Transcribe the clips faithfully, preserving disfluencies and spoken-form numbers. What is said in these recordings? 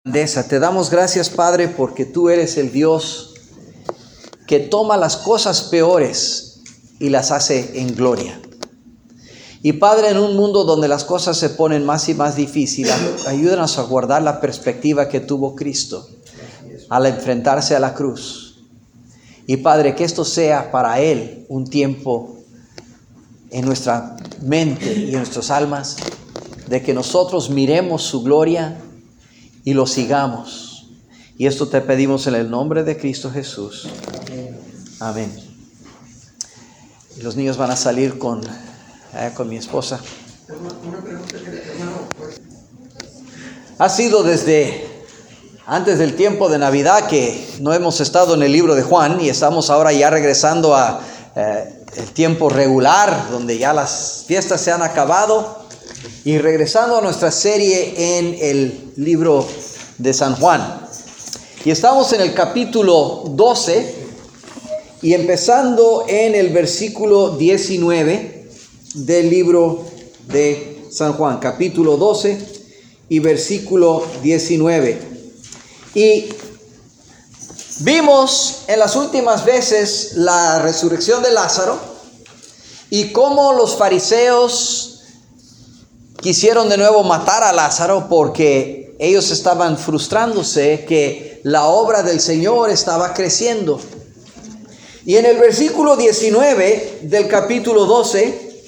Te damos gracias, Padre, porque tú eres el Dios que toma las cosas peores y las hace en gloria. Y Padre, en un mundo donde las cosas se ponen más y más difíciles, ayúdanos a guardar la perspectiva que tuvo Cristo al enfrentarse a la cruz. Y Padre, que esto sea para Él un tiempo en nuestra mente y en nuestras almas, de que nosotros miremos su gloria y lo sigamos. Y esto te pedimos en el nombre de Cristo Jesús. Amén. Y los niños van a salir con, eh, con mi esposa. Ha sido desde antes del tiempo de Navidad que no hemos estado en el libro de Juan y estamos ahora ya regresando a eh, el tiempo regular, donde ya las fiestas se han acabado. Y regresando a nuestra serie en el libro de San Juan. Y estamos en el capítulo doce y empezando en el versículo diecinueve del libro de San Juan. Capítulo doce y versículo diecinueve. Y vimos en las últimas veces la resurrección de Lázaro y cómo los fariseos quisieron de nuevo matar a Lázaro porque ellos estaban frustrándose que la obra del Señor estaba creciendo. Y en el versículo diecinueve del capítulo doce,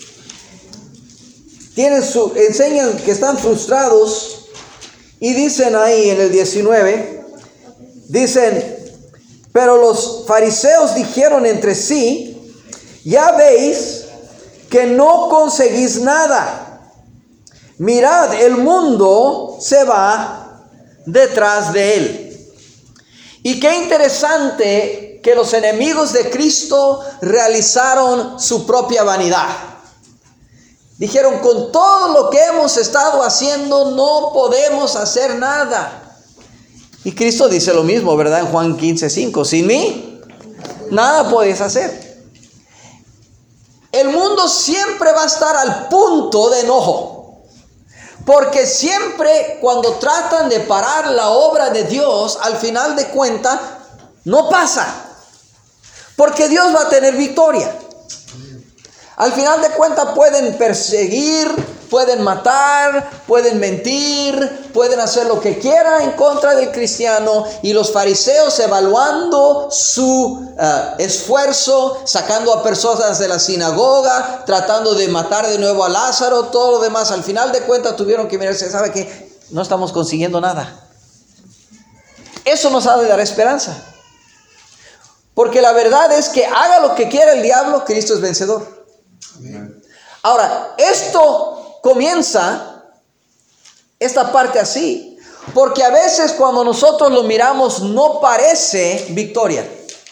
tienen su, enseñan que están frustrados y dicen ahí en el diecinueve, dicen, pero los fariseos dijeron entre sí, ya veis que no conseguís nada. Mirad, el mundo se va detrás de él. Y qué interesante que los enemigos de Cristo realizaron su propia vanidad. Dijeron, con todo lo que hemos estado haciendo, no podemos hacer nada. Y Cristo dice lo mismo, ¿verdad? En Juan quince cinco, sin mí, nada podéis hacer. El mundo siempre va a estar al punto de enojo. Porque siempre cuando tratan de parar la obra de Dios, al final de cuentas, no pasa. Porque Dios va a tener victoria. Al final de cuentas pueden perseguir, pueden matar, pueden mentir, pueden hacer lo que quieran en contra del cristiano. Y los fariseos, evaluando su uh, esfuerzo, sacando a personas de la sinagoga, tratando de matar de nuevo a Lázaro, todo lo demás, al final de cuentas tuvieron que mirarse, ¿sabe qué? No estamos consiguiendo nada. Eso nos ha de dar esperanza. Porque la verdad es que haga lo que quiera el diablo, Cristo es vencedor. Ahora, esto comienza, esta parte así, porque a veces cuando nosotros lo miramos no parece victoria.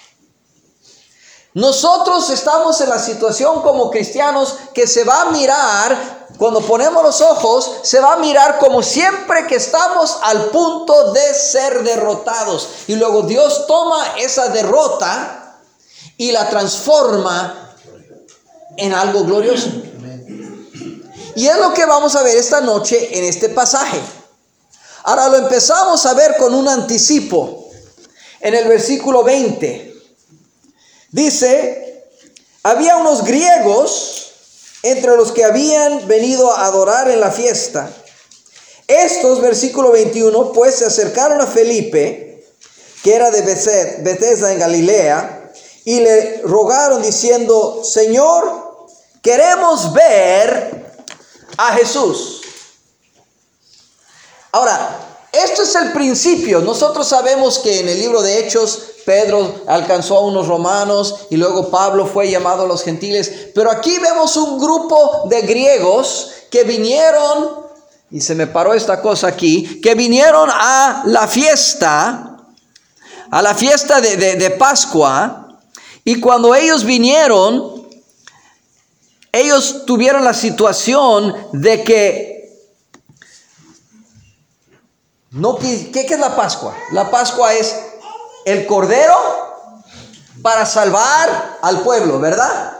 Nosotros estamos en la situación como cristianos que se va a mirar, cuando ponemos los ojos, se va a mirar como siempre que estamos al punto de ser derrotados. Y luego Dios toma esa derrota y la transforma en algo glorioso. Y es lo que vamos a ver esta noche en este pasaje. Ahora lo empezamos a ver con un anticipo. En el versículo veinte. Dice, había unos griegos entre los que habían venido a adorar en la fiesta. Estos, versículo veintiuno, pues se acercaron a Felipe, que era de Bethesda en Galilea, y le rogaron diciendo, Señor, queremos ver a Jesús. Ahora, esto es el principio. Nosotros sabemos que en el libro de Hechos, Pedro alcanzó a unos romanos y luego Pablo fue llamado a los gentiles. Pero aquí vemos un grupo de griegos que vinieron, y se me paró esta cosa aquí, que vinieron a la fiesta, a la fiesta de, de, de Pascua. Y cuando ellos vinieron, ellos tuvieron la situación de que, no, ¿qué, qué es la Pascua? La Pascua es el Cordero para salvar al pueblo, ¿verdad?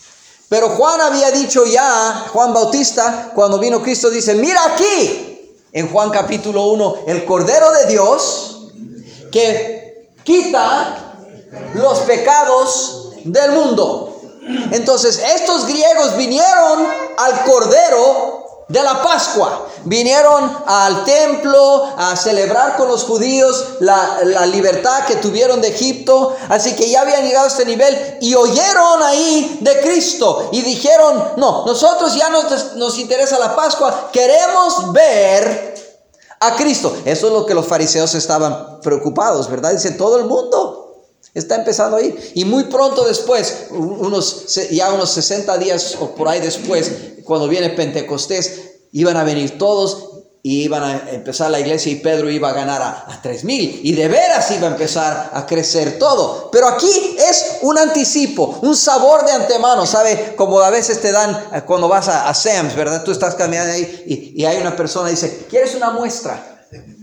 Pero Juan había dicho ya, Juan Bautista, cuando vino Cristo, dice, mira aquí, en Juan capítulo uno, el Cordero de Dios que quita los pecados del mundo. Entonces, estos griegos vinieron al Cordero de la Pascua, vinieron al templo a celebrar con los judíos la, la libertad que tuvieron de Egipto, así que ya habían llegado a este nivel y oyeron ahí de Cristo y dijeron, no, nosotros ya nos, nos interesa la Pascua, queremos ver a Cristo. Eso es lo que los fariseos estaban preocupados, ¿verdad? Dice, todo el mundo está empezando a ir. Y muy pronto después, unos, ya unos sesenta días o por ahí después, cuando viene Pentecostés, iban a venir todos y iban a empezar la iglesia y Pedro iba a ganar a, a tres mil. Y de veras iba a empezar a crecer todo. Pero aquí es un anticipo, un sabor de antemano, ¿sabe? Como a veces te dan cuando vas a, a Sam's, ¿verdad? Tú estás caminando ahí y, y hay una persona que dice, ¿quieres una muestra?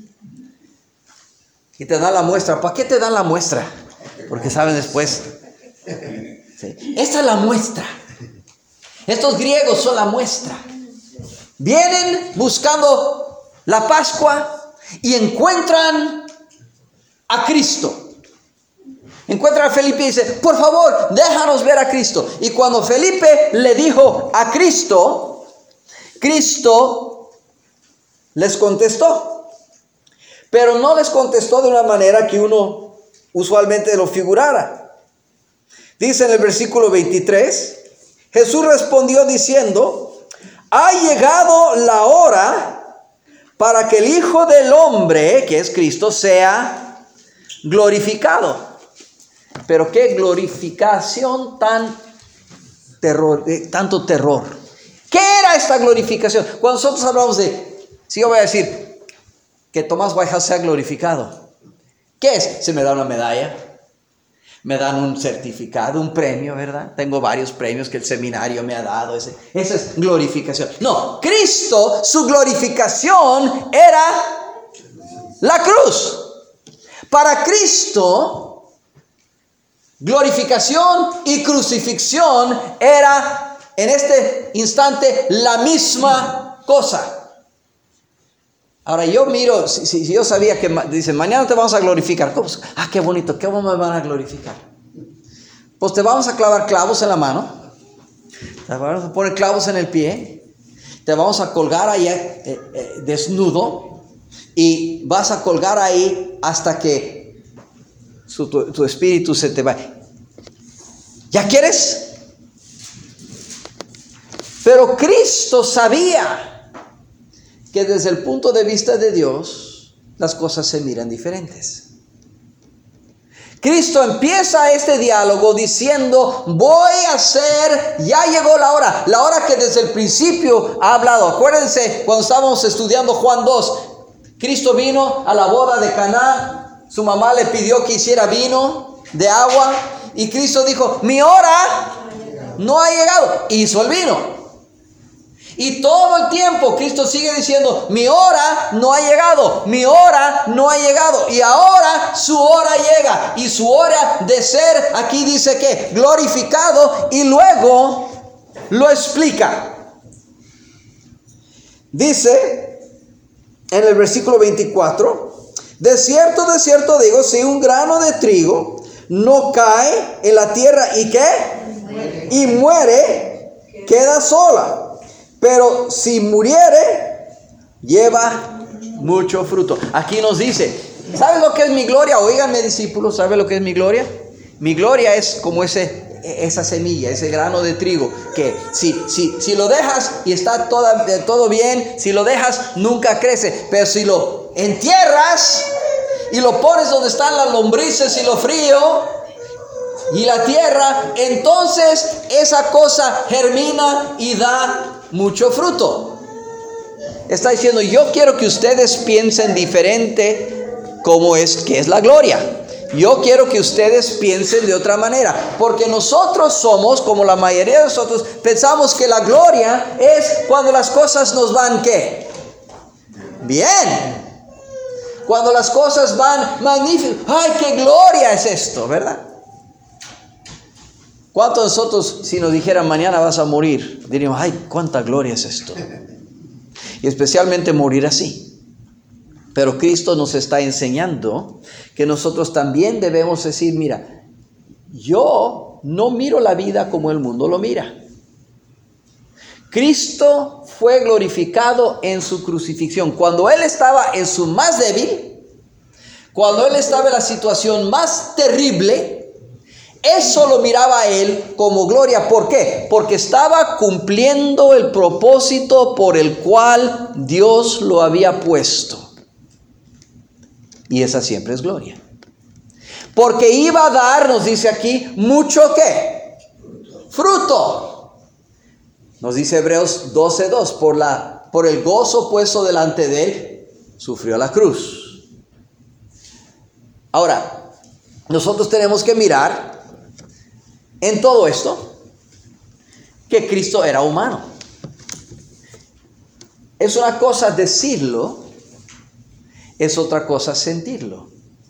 Y te dan la muestra. ¿Para qué te dan la muestra? Porque saben después. Sí. Esta es la muestra. Estos griegos son la muestra. Vienen buscando la Pascua y encuentran a Cristo. Encuentran a Felipe y dice, por favor, déjanos ver a Cristo. Y cuando Felipe le dijo a Cristo, Cristo les contestó. Pero no les contestó de una manera que uno usualmente lo figurara. Dice en el versículo veintitrés, Jesús respondió diciendo, ha llegado la hora para que el Hijo del Hombre, que es Cristo, sea glorificado. Pero qué glorificación tan terror, eh, tanto terror. ¿Qué era esta glorificación? Cuando nosotros hablamos de, si yo voy a decir que Tomás Whitehouse sea glorificado, ¿qué es? Se me da una medalla, me dan un certificado, un premio, ¿verdad? Tengo varios premios que el seminario me ha dado. Ese, esa es glorificación. No, Cristo, su glorificación era la cruz. Para Cristo, glorificación y crucifixión era en este instante la misma cosa. Ahora yo miro, si, si, si yo sabía que dicen, mañana te vamos a glorificar. ¿Cómo? Ah, qué bonito, ¿cómo me van a glorificar? Pues te vamos a clavar clavos en la mano, te vamos a poner clavos en el pie, te vamos a colgar ahí eh, eh, desnudo y vas a colgar ahí hasta que su, tu, tu espíritu se te vaya. ¿Ya quieres? Pero Cristo sabía que desde el punto de vista de Dios, las cosas se miran diferentes. Cristo empieza este diálogo diciendo, voy a hacer, ya llegó la hora, la hora que desde el principio ha hablado. Acuérdense, cuando estábamos estudiando Juan dos, Cristo vino a la boda de Caná, su mamá le pidió que hiciera vino de agua, y Cristo dijo, mi hora no ha llegado, hizo el vino. Y todo el tiempo Cristo sigue diciendo, mi hora no ha llegado, mi hora no ha llegado. Y ahora su hora llega. Y su hora de ser, aquí dice que glorificado. Y luego lo explica. Dice en el versículo veinticuatro, de cierto, de cierto digo, si un grano de trigo no cae en la tierra y ¿qué? Y muere, queda sola. Pero si muriere, lleva mucho fruto. Aquí nos dice, ¿sabes lo que es mi gloria? Oíganme, discípulos, ¿sabe lo que es mi gloria? Mi gloria es como ese, esa semilla, ese grano de trigo, que si, si, si lo dejas y está toda, todo bien, si lo dejas nunca crece. Pero si lo entierras y lo pones donde están las lombrices y lo frío y la tierra, entonces esa cosa germina y da mucho fruto. Está diciendo, yo quiero que ustedes piensen diferente como es que es la gloria. Yo quiero que ustedes piensen de otra manera, porque nosotros somos, como la mayoría de nosotros, pensamos que la gloria es cuando las cosas nos van ¿qué? Bien. Cuando las cosas van magníficas. ¡Ay, qué gloria es esto! ¿Verdad? ¿Cuántos de nosotros, si nos dijeran mañana vas a morir, diríamos, ay, cuánta gloria es esto? Y especialmente morir así. Pero Cristo nos está enseñando que nosotros también debemos decir, mira, yo no miro la vida como el mundo lo mira. Cristo fue glorificado en su crucifixión. Cuando Él estaba en su más débil, cuando Él estaba en la situación más terrible, eso lo miraba Él como gloria. ¿Por qué? Porque estaba cumpliendo el propósito por el cual Dios lo había puesto. Y esa siempre es gloria. Porque iba a dar, nos dice aquí, mucho ¿qué? Fruto. Nos dice Hebreos doce dos, por, la, por el gozo puesto delante de Él, sufrió la cruz. Ahora, nosotros tenemos que mirar en todo esto que Cristo era humano. Es una cosa decirlo, es otra cosa sentirlo.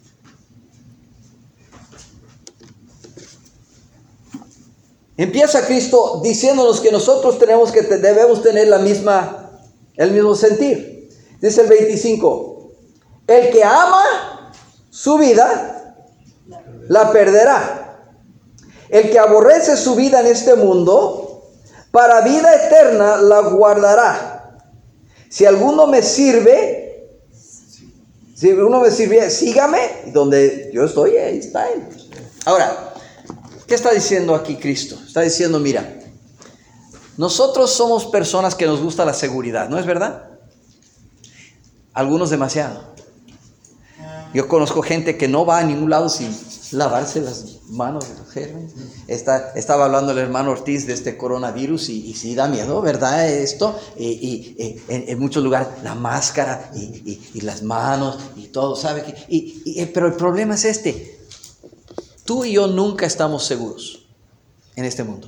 Empieza Cristo diciéndonos que nosotros tenemos que debemos tener la misma, el mismo sentir. Dice el veinticinco, el que ama su vida, la perderá. El que aborrece su vida en este mundo, para vida eterna la guardará. Si alguno me sirve, si uno me sirve, sígame, donde yo estoy, ahí está Él. Ahora, ¿qué está diciendo aquí Cristo? Está diciendo, mira, nosotros somos personas que nos gusta la seguridad, ¿no es verdad? Algunos demasiado. Yo conozco gente que no va a ningún lado sin lavarse las manos de los gérmenes. Está, estaba hablando el hermano Ortiz de este coronavirus y, y sí da miedo, ¿verdad? Esto, y, y, y en, en muchos lugares la máscara y, y, y las manos y todo, ¿sabe? Que, y, y, pero el problema es este. Tú y yo nunca estamos seguros en este mundo.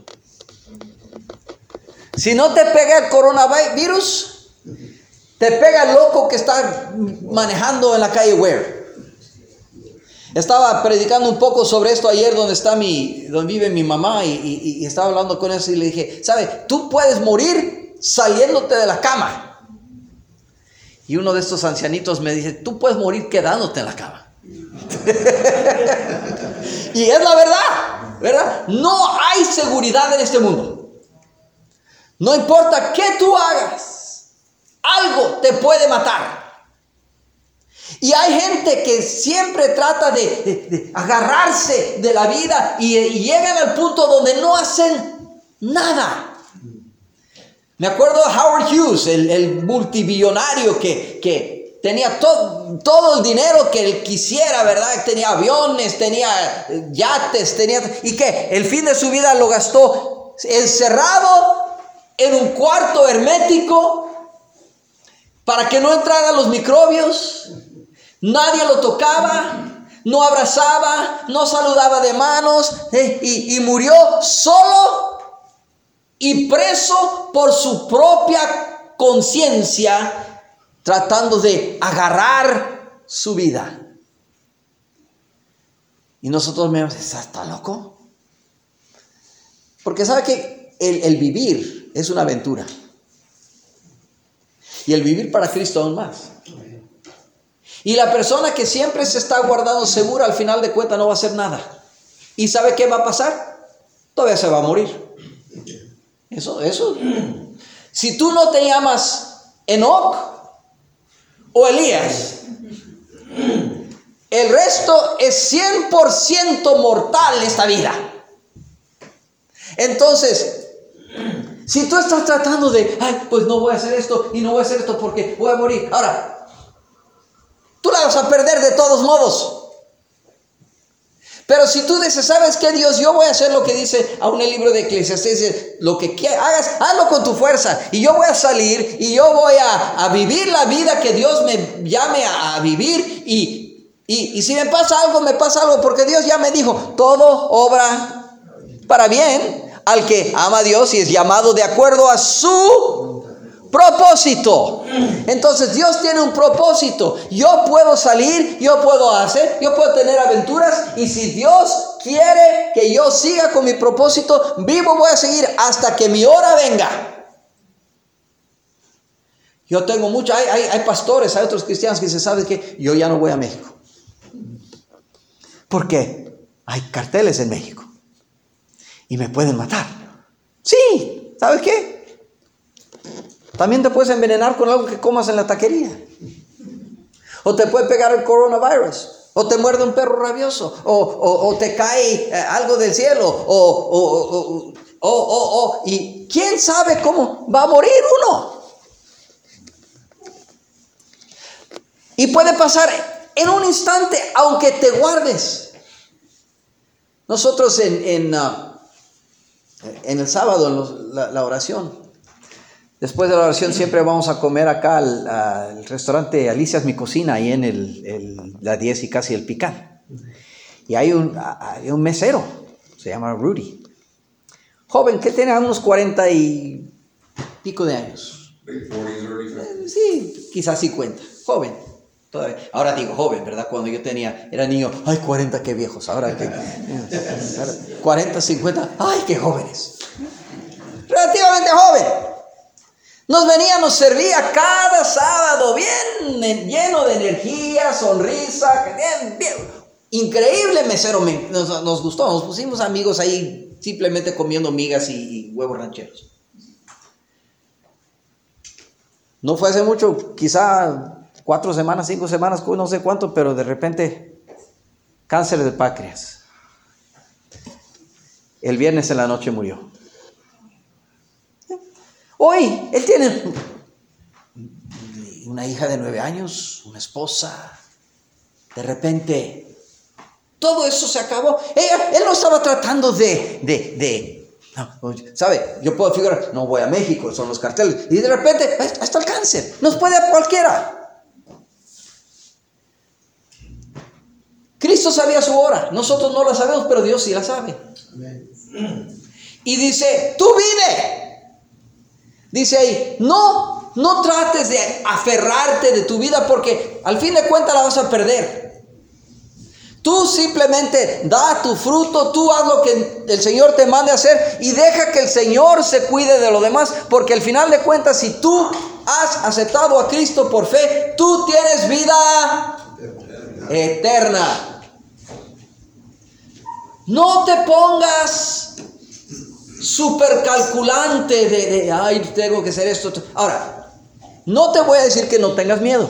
Si no te pega el coronavirus, te pega el loco que está manejando en la calle Ware. Estaba predicando un poco sobre esto ayer donde está mi, donde vive mi mamá y, y, y estaba hablando con eso y le dije, ¿sabe? Tú puedes morir saliéndote de la cama. Y uno de estos ancianitos me dice, tú puedes morir quedándote en la cama. Y es la verdad, ¿verdad? No hay seguridad en este mundo. No importa qué tú hagas, algo te puede matar. Y hay gente que siempre trata de, de, de agarrarse de la vida y, y llegan al punto donde no hacen nada. Me acuerdo de Howard Hughes, el, el multibillonario que, que tenía to, todo el dinero que él quisiera, ¿verdad? Tenía aviones, tenía yates, tenía... ¿Y qué? El fin de su vida lo gastó encerrado en un cuarto hermético para que no entraran los microbios. Nadie lo tocaba, no abrazaba, no saludaba de manos, eh, y, y murió solo y preso por su propia conciencia, tratando de agarrar su vida. Y nosotros me decimos, ¿está loco? Porque sabe que el, el vivir es una aventura. Y el vivir para Cristo aún más. Y la persona que siempre se está guardando segura, al final de cuentas no va a hacer nada. ¿Y sabe qué va a pasar? Todavía se va a morir. Eso, eso. Si tú no te llamas Enoc o Elías, el resto es cien por ciento mortal esta vida. Entonces, si tú estás tratando de, ay, pues no voy a hacer esto y no voy a hacer esto porque voy a morir. Ahora, tú la vas a perder de todos modos. Pero si tú dices, ¿sabes qué, Dios? Yo voy a hacer lo que dice aún el libro de Eclesiastés, dice, lo que hagas, hazlo con tu fuerza. Y yo voy a salir y yo voy a, a vivir la vida que Dios me llame a, a vivir. Y, y, y si me pasa algo, me pasa algo, porque Dios ya me dijo, todo obra para bien al que ama a Dios y es llamado de acuerdo a su propósito. Entonces Dios tiene un propósito. Yo puedo salir, yo puedo hacer, yo puedo tener aventuras, y si Dios quiere que yo siga con mi propósito, vivo voy a seguir hasta que mi hora venga. Yo tengo mucho, hay, hay, hay pastores, hay otros cristianos que dicen, ¿sabes qué? Yo ya no voy a México. ¿Por qué? Hay carteles en México y me pueden matar. Sí, ¿sabes qué? También te puedes envenenar con algo que comas en la taquería. O te puede pegar el coronavirus. O te muerde un perro rabioso. O, o, o te cae eh, algo del cielo. O, o, o, o, o, o, o. Y quién sabe cómo va a morir uno. Y puede pasar en un instante, aunque te guardes. Nosotros en, en, uh, en el sábado, en los, la, la oración, después de la oración siempre vamos a comer acá al, al restaurante Alicia's Mi Cocina, ahí en el, el, la diez y casi el Picán. Y hay un, hay un mesero, se llama Rudy. Joven, que tiene unos cuarenta y pico de años. Sí, quizás cincuenta. Joven. Todavía. Ahora digo joven, ¿verdad? Cuando yo tenía, era niño, ay, cuarenta, qué viejos. Ahora que cuarenta, cincuenta, ay, qué jóvenes. Relativamente joven. Nos venía, nos servía cada sábado bien lleno de energía, sonrisa, bien, bien. Increíble mesero, nos, nos gustó. Nos pusimos amigos ahí simplemente comiendo migas y, y huevos rancheros. No fue hace mucho, quizá cuatro semanas, cinco semanas, no sé cuánto, pero de repente cáncer de páncreas. El viernes en la noche murió. Hoy, él tiene una hija de nueve años, una esposa. De repente, todo eso se acabó. Ella, él no estaba tratando de, de, de, no, ¿sabe? Yo puedo figurar, no voy a México, son los carteles. Y de repente, hasta el cáncer, nos puede a cualquiera. Cristo sabía su hora, nosotros no la sabemos, pero Dios sí la sabe. Amén. Y dice, tú vive. Dice ahí, no, no trates de aferrarte de tu vida porque al fin de cuentas la vas a perder. Tú simplemente da tu fruto, tú haz lo que el Señor te mande hacer y deja que el Señor se cuide de lo demás, porque al final de cuentas, si tú has aceptado a Cristo por fe, tú tienes vida eterna. No te pongas super calculante de, de, ay, tengo que hacer esto. Ahora, no te voy a decir que no tengas miedo,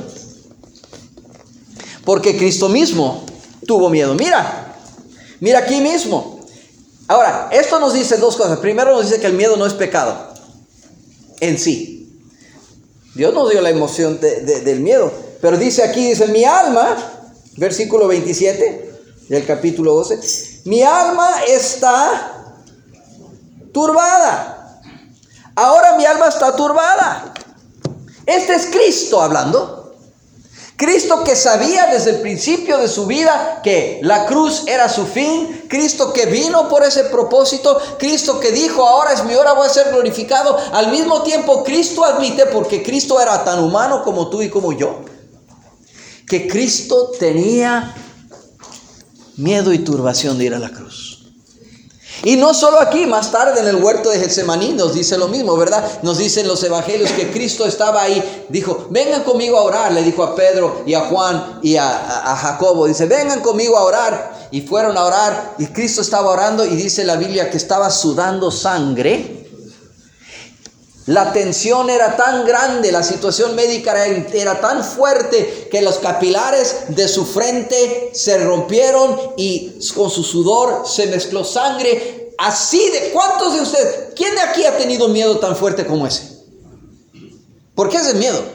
porque Cristo mismo tuvo miedo. Mira, mira aquí mismo. Ahora, esto nos dice dos cosas. Primero nos dice que el miedo no es pecado en sí. Dios nos dio la emoción de, de, del miedo. Pero dice aquí, dice, mi alma, versículo veintisiete del capítulo doce, mi alma está turbada. Ahora mi alma está turbada. Este es Cristo hablando. Cristo que sabía desde el principio de su vida que la cruz era su fin. Cristo que vino por ese propósito. Cristo que dijo, ahora es mi hora, voy a ser glorificado. Al mismo tiempo Cristo admite, porque Cristo era tan humano como tú y como yo, que Cristo tenía miedo y turbación de ir a la cruz. Y no solo aquí, más tarde en el huerto de Getsemaní nos dice lo mismo, ¿verdad? Nos dicen los evangelios que Cristo estaba ahí, dijo, vengan conmigo a orar, le dijo a Pedro y a Juan y a, a, a Jacobo, dice, vengan conmigo a orar, y fueron a orar, y Cristo estaba orando, y dice la Biblia que estaba sudando sangre. La tensión era tan grande, la situación médica era, era tan fuerte que los capilares de su frente se rompieron y con su sudor se mezcló sangre. Así de, ¿cuántos de ustedes? ¿Quién de aquí ha tenido miedo tan fuerte como ese? ¿Por qué es el miedo?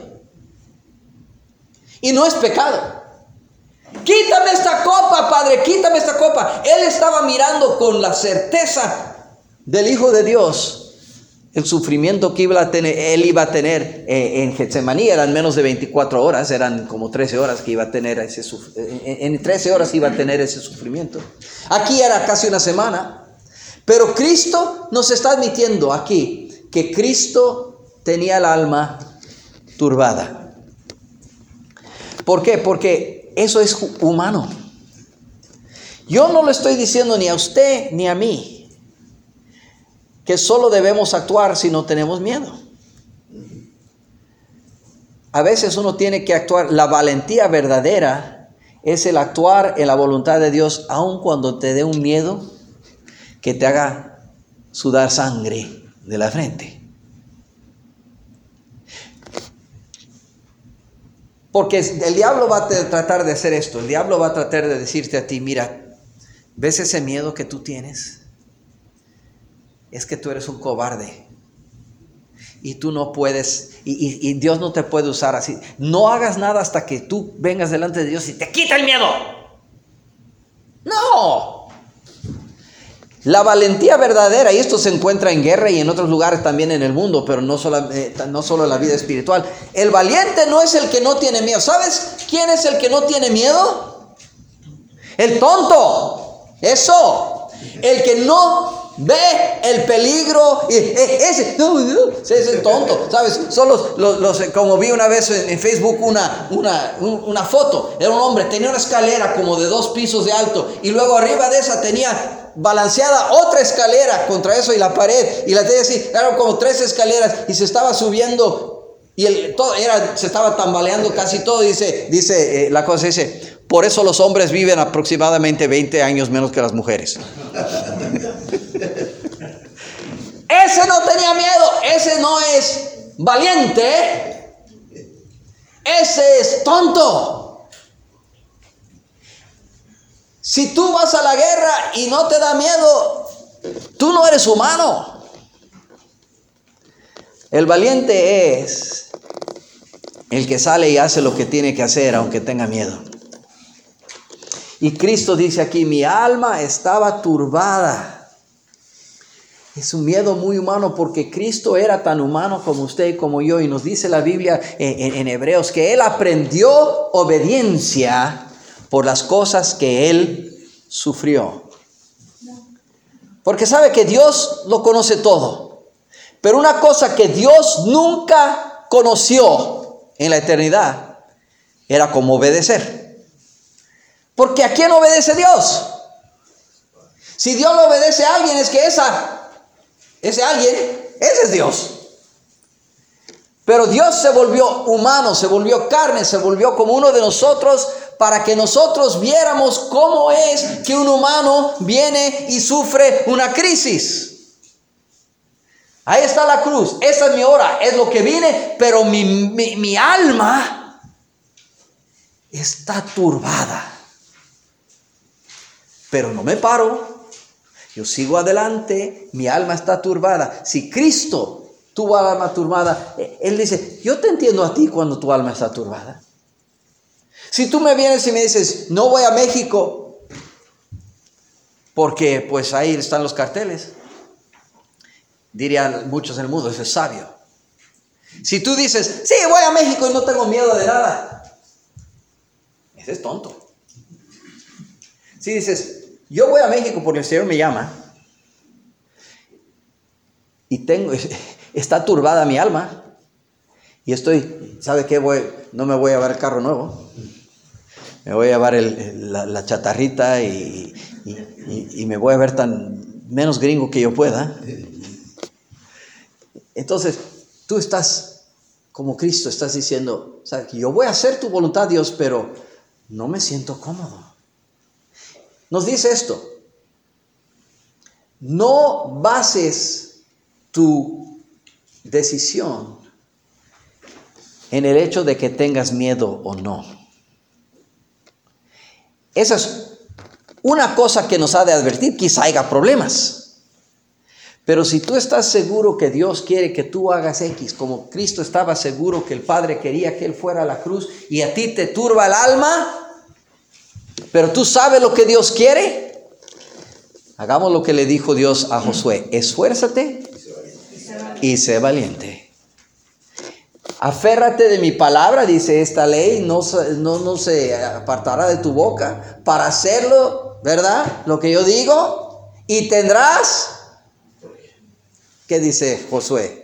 Y no es pecado. Quítame esta copa, Padre, quítame esta copa. Él estaba mirando con la certeza del Hijo de Dios el sufrimiento que iba a tener, él iba a tener eh, en Getsemaní. Eran menos de veinticuatro horas, eran como trece horas que iba a tener ese suf- en, en trece horas iba a tener ese sufrimiento. Aquí era casi una semana. Pero Cristo nos está admitiendo aquí que Cristo tenía el alma turbada. ¿Por qué? Porque eso es humano. Yo no le estoy diciendo ni a usted ni a mí que solo debemos actuar si no tenemos miedo. a veces uno tiene que actuar. La valentía verdadera es el actuar en la voluntad de Dios, aun cuando te dé un miedo que te haga sudar sangre de la frente. Porque el diablo va a tratar de hacer esto. El diablo va a tratar de decirte a ti, mira, ¿ves ese miedo que tú tienes? Es que tú eres un cobarde. Y tú no puedes, y, y, y Dios no te puede usar así. No hagas nada hasta que tú vengas delante de Dios y te quita el miedo. No. La valentía verdadera, y esto se encuentra en guerra y en otros lugares también en el mundo, pero no solo, eh, no solo en la vida espiritual. El valiente no es el que no tiene miedo. ¿Sabes quién es el que no tiene miedo? El tonto. Eso. El que no ve el peligro. Ese, no, no, ese es el tonto. ¿Sabes? Son los, los, los, como vi una vez en, en Facebook una, una, una foto. Era un hombre, tenía una escalera como de dos pisos de alto. Y luego arriba de esa tenía balanceada otra escalera contra eso y la pared, y la tenía así, eran como tres escaleras, y se estaba subiendo, y el, todo era, se estaba tambaleando casi todo. Dice, dice eh, la cosa dice, por eso los hombres viven aproximadamente veinte años menos que las mujeres. Ese no tenía miedo, ese no es valiente, ese es tonto. Si tú vas a la guerra y no te da miedo, tú no eres humano. El valiente es el que sale y hace lo que tiene que hacer, aunque tenga miedo. Y Cristo dice aquí, mi alma estaba turbada. Es un miedo muy humano, porque Cristo era tan humano como usted y como yo. Y nos dice la Biblia en, en, en Hebreos que Él aprendió obediencia por las cosas que Él sufrió. Porque sabe que Dios lo conoce todo. Pero una cosa que Dios nunca conoció en la eternidad era cómo obedecer. Porque ¿a quién obedece Dios? Si Dios le obedece a alguien, es que esa, ese alguien, ese es Dios. Pero Dios se volvió humano, se volvió carne, se volvió como uno de nosotros, para que nosotros viéramos cómo es que un humano viene y sufre una crisis. Ahí está la cruz, esa es mi hora, es lo que vine, pero mi, mi, mi alma está turbada. Pero no me paro, yo sigo adelante, mi alma está turbada. Si Cristo tuvo alma turbada, Él dice, yo te entiendo a ti cuando tu alma está turbada. Si tú me vienes y me dices, no voy a México, porque pues ahí están los carteles, dirían muchos en el mundo, ese es sabio. Si tú dices, sí, voy a México y no tengo miedo de nada, ese es tonto. Si dices, yo voy a México porque el Señor me llama, y tengo, está turbada mi alma, y estoy, ¿sabe qué? Voy, no me voy a llevar el carro nuevo. Me voy a llevar el, el, la, la chatarrita y, y, y, y me voy a ver tan menos gringo que yo pueda. Entonces, tú estás como Cristo, estás diciendo, ¿sabes? Que yo voy a hacer tu voluntad, Dios, pero no me siento cómodo. Nos dice esto, no bases tu decisión en el hecho de que tengas miedo o no. Esa es una cosa que nos ha de advertir, quizá haya problemas. Pero si tú estás seguro que Dios quiere que tú hagas X, como Cristo estaba seguro que el Padre quería que Él fuera a la cruz, y a ti te turba el alma, pero tú sabes lo que Dios quiere, hagamos lo que le dijo Dios a Josué, esfuérzate y sé valiente. Aférrate de mi palabra, dice esta ley, no, no, no se apartará de tu boca para hacerlo, ¿verdad? Lo que yo digo, y tendrás, ¿qué dice Josué?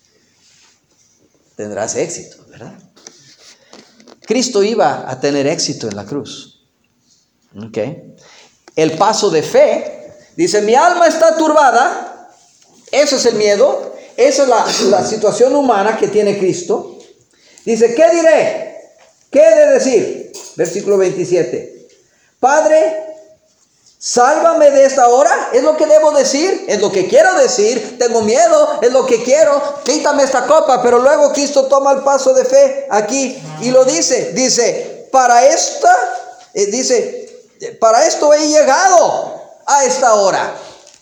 Tendrás éxito, ¿verdad? Cristo iba a tener éxito en la cruz. ¿Okay? El paso de fe, dice, mi alma está turbada, eso es el miedo. Esa es la, la situación humana que tiene Cristo. Dice, ¿qué diré? ¿Qué he de decir? Versículo veintisiete. Padre, sálvame de esta hora. ¿Es lo que debo decir? ¿Es lo que quiero decir? Tengo miedo, es lo que quiero. Quítame esta copa. Pero luego Cristo toma el paso de fe aquí y lo dice. Dice, para esta, eh, dice, para esto he llegado a esta hora.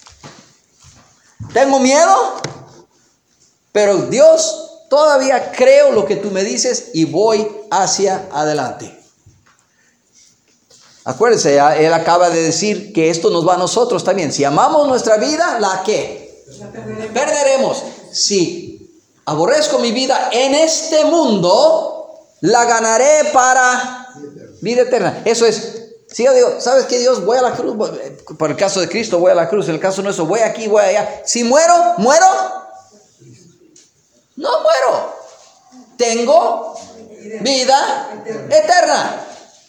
Tengo miedo, pero Dios, todavía creo lo que tú me dices y voy hacia adelante. Acuérdense, él acaba de decir que esto nos va a nosotros también. Si amamos nuestra vida, ¿la qué? La perderemos. perderemos. Si aborrezco mi vida en este mundo, la ganaré para vida eterna. Eso es. Si yo digo, ¿sabes qué, Dios? Voy a la cruz. Voy, por el caso de Cristo, voy a la cruz. En el caso nuestro, voy aquí, voy allá. Si muero, muero. No muero. Tengo vida eterna.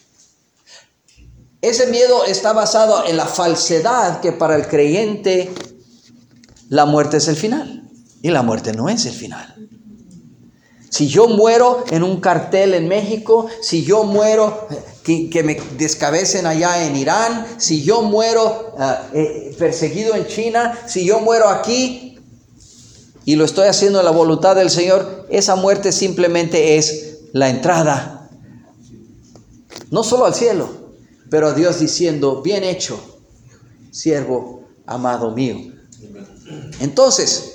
Ese miedo está basado en la falsedad que para el creyente la muerte es el final. Y la muerte no es el final. Si yo muero en un cartel en México, si yo muero, que, que me descabecen allá en Irán, si yo muero uh, eh, perseguido en China, si yo muero aquí y lo estoy haciendo en la voluntad del Señor, esa muerte simplemente es la entrada, no solo al cielo, pero a Dios diciendo, bien hecho, siervo amado mío. Entonces,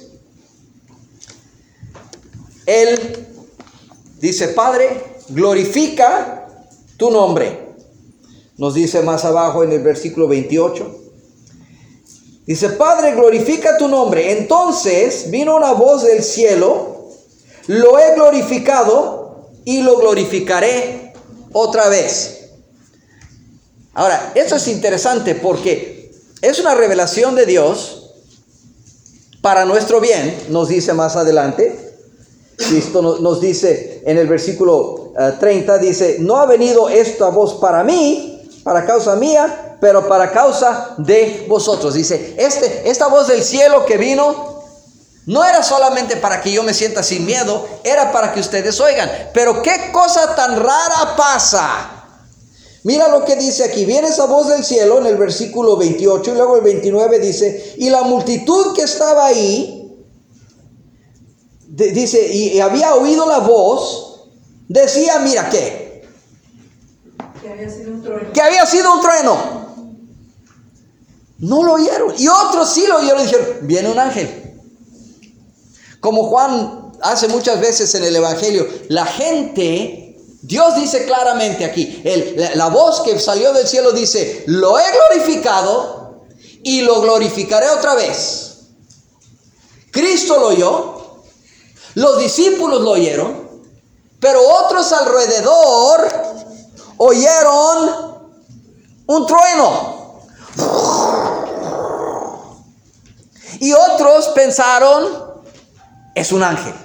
Él dice, Padre, glorifica tu nombre. Nos dice más abajo en el versículo veintiocho. Dice, Padre, glorifica tu nombre. Entonces vino una voz del cielo, lo he glorificado y lo glorificaré otra vez. Ahora, esto es interesante porque es una revelación de Dios para nuestro bien, nos dice más adelante. Cristo nos dice en el versículo uh, treinta, dice, no ha venido esta voz para mí, para causa mía, pero para causa de vosotros. Dice, este, esta voz del cielo que vino, no era solamente para que yo me sienta sin miedo, era para que ustedes oigan. Pero qué cosa tan rara pasa. Mira lo que dice aquí, viene esa voz del cielo en el versículo veintiocho y luego el veintinueve dice, y la multitud que estaba ahí, de, dice, y, y había oído la voz, decía, mira, ¿qué? Que había sido un trueno. Que había sido un trueno. No lo oyeron. Y otros sí lo oyeron y dijeron, viene un ángel. Como Juan hace muchas veces en el Evangelio, la gente... Dios dice claramente aquí, el, la, la voz que salió del cielo dice, lo he glorificado y lo glorificaré otra vez. Cristo lo oyó, los discípulos lo oyeron, pero otros alrededor oyeron un trueno. Y otros pensaron, es un ángel.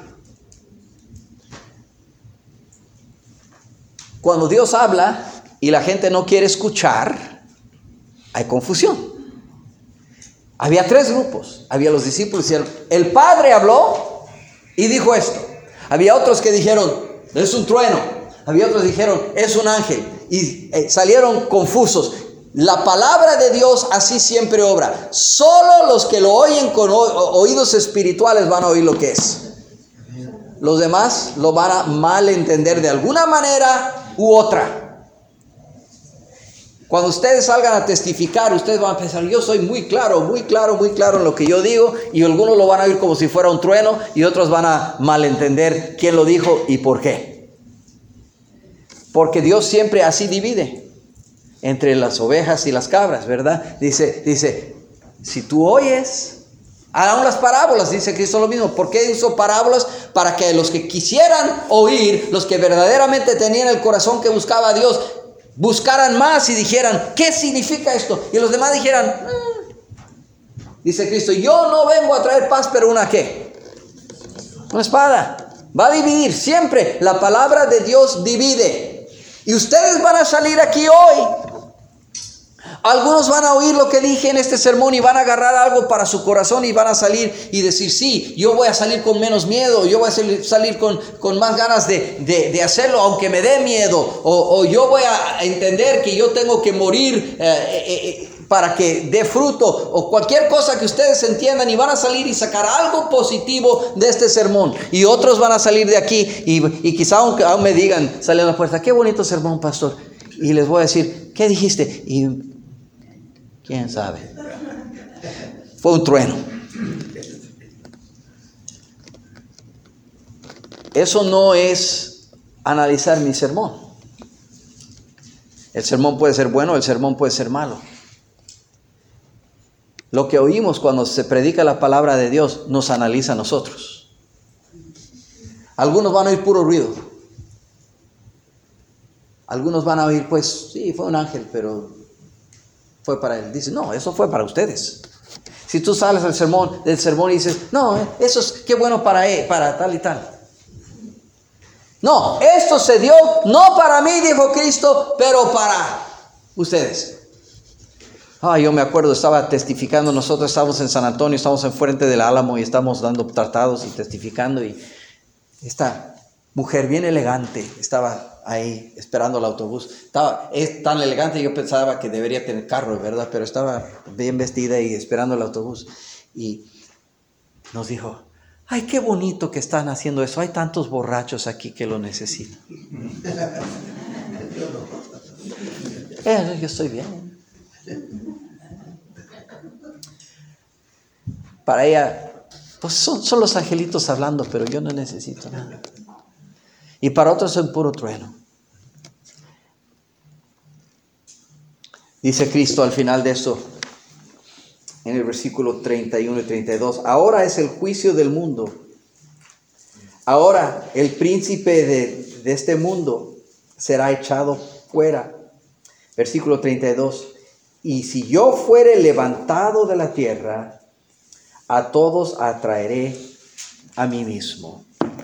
Cuando Dios habla y la gente no quiere escuchar, hay confusión. Había tres grupos. Había los discípulos que dijeron, el Padre habló y dijo esto. Había otros que dijeron, es un trueno. Había otros que dijeron, es un ángel. Y eh, salieron confusos. La palabra de Dios así siempre obra. Solo los que lo oyen con o- oídos espirituales van a oír lo que es. Los demás lo van a malentender de alguna manera u otra. Cuando ustedes salgan a testificar, ustedes van a pensar, yo soy muy claro, muy claro, muy claro en lo que yo digo, y algunos lo van a oír como si fuera un trueno, y otros van a malentender quién lo dijo y por qué. Porque Dios siempre así divide entre las ovejas y las cabras, ¿verdad? Dice, dice, si tú oyes... Aún las parábolas, dice Cristo lo mismo. ¿Por qué hizo parábolas? Para que los que quisieran oír, los que verdaderamente tenían el corazón que buscaba a Dios, buscaran más y dijeran, ¿qué significa esto? Y los demás dijeran, mm. Dice Cristo, yo no vengo a traer paz, pero una ¿qué? Una espada. Va a dividir siempre. La palabra de Dios divide. Y ustedes van a salir aquí hoy Algunos van a oír lo que dije en este sermón y van a agarrar algo para su corazón y van a salir y decir, sí, yo voy a salir con menos miedo, yo voy a salir, salir con, con más ganas de, de, de hacerlo, aunque me dé miedo, o, o yo voy a entender que yo tengo que morir eh, eh, eh, para que dé fruto, o cualquier cosa que ustedes entiendan, y van a salir y sacar algo positivo de este sermón. Y otros van a salir de aquí y, y quizá aunque aún me digan, salen a la puerta, qué bonito sermón, pastor. Y les voy a decir, ¿qué dijiste? Y quién sabe. Fue un trueno. Eso no es analizar mi sermón. El sermón puede ser bueno, el sermón puede ser malo. Lo que oímos cuando se predica la palabra de Dios nos analiza a nosotros. Algunos van a oír puro ruido. Algunos van a oír, pues, sí, fue un ángel, pero fue para él. Dice, no, eso fue para ustedes. Si tú sales del sermón, del sermón y dices, no, eso es qué bueno para él, para tal y tal. No, esto se dio no para mí, dijo Cristo, pero para ustedes. Ah, yo me acuerdo, estaba testificando, nosotros estábamos en San Antonio, estábamos enfrente del Álamo y estábamos dando tratados y testificando, y esta mujer bien elegante estaba ahí esperando el autobús. Estaba, es tan elegante, yo pensaba que debería tener carro, ¿verdad? Pero estaba bien vestida y esperando el autobús. Y nos dijo, ay, qué bonito que están haciendo eso. Hay tantos borrachos aquí que lo necesitan. eh, yo estoy bien. Para ella, pues son, son los angelitos hablando, pero yo no necesito nada. Y para otros es un puro trueno. Dice Cristo al final de esto, en el versículo treinta y uno y treinta y dos, ahora es el juicio del mundo. Ahora el príncipe de, de este mundo será echado fuera. Versículo treinta y dos, y si yo fuere levantado de la tierra, a todos atraeré a mí mismo.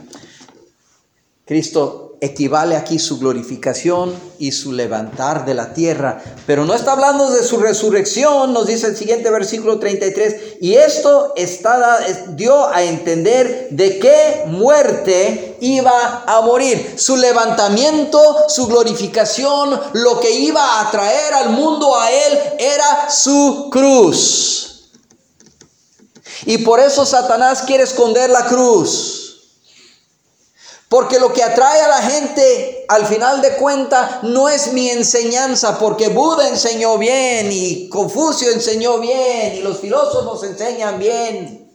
Cristo equivale aquí su glorificación y su levantar de la tierra, pero no está hablando de su resurrección. Nos dice el siguiente versículo treinta y tres, y esto está, dio a entender de qué muerte iba a morir. Su levantamiento, su glorificación, lo que iba a traer al mundo a él era su cruz. Y por eso Satanás quiere esconder la cruz. Porque lo que atrae a la gente, al final de cuentas, no es mi enseñanza, porque Buda enseñó bien, y Confucio enseñó bien, y los filósofos enseñan bien.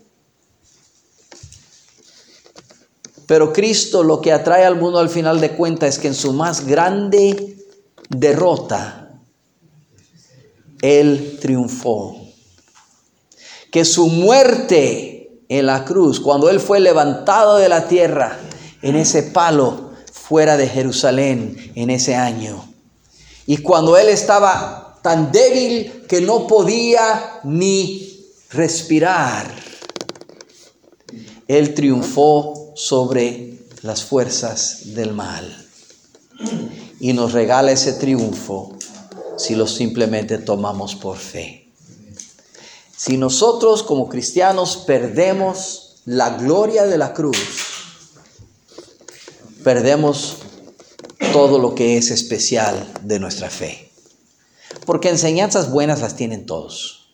Pero Cristo lo que atrae al mundo al final de cuentas es que en su más grande derrota, Él triunfó. Que su muerte en la cruz, cuando Él fue levantado de la tierra, en ese palo fuera de Jerusalén en ese año, y cuando él estaba tan débil que no podía ni respirar, él triunfó sobre las fuerzas del mal y nos regala ese triunfo si lo simplemente tomamos por fe. Si nosotros como cristianos perdemos la gloria de la cruz, perdemos todo lo que es especial de nuestra fe. Porque enseñanzas buenas las tienen todos.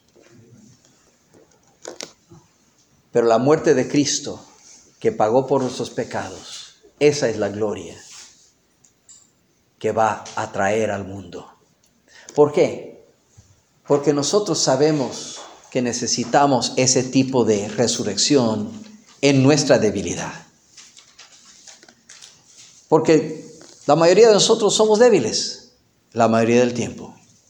Pero la muerte de Cristo, que pagó por nuestros pecados, esa es la gloria que va a traer al mundo. ¿Por qué? Porque nosotros sabemos que necesitamos ese tipo de resurrección en nuestra debilidad. Porque la mayoría de nosotros somos débiles, la mayoría del tiempo.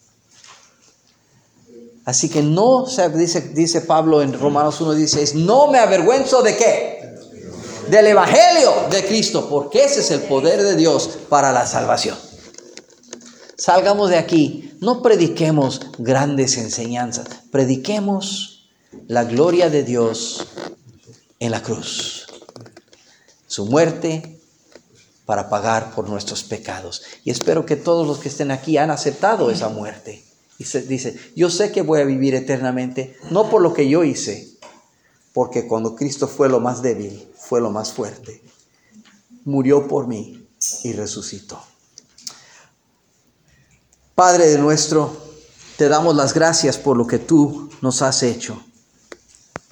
Así que no, dice, dice Pablo en Romanos uno dieciséis, no me avergüenzo de qué, del evangelio de Cristo, porque ese es el poder de Dios para la salvación. Salgamos de aquí, no prediquemos grandes enseñanzas, prediquemos la gloria de Dios en la cruz, su muerte para pagar por nuestros pecados. Y espero que todos los que estén aquí han aceptado esa muerte Y se dice, yo sé que voy a vivir eternamente, no por lo que yo hice, porque cuando Cristo fue lo más débil, fue lo más fuerte. Murió por mí y resucitó. Padre nuestro, te damos las gracias por lo que tú nos has hecho.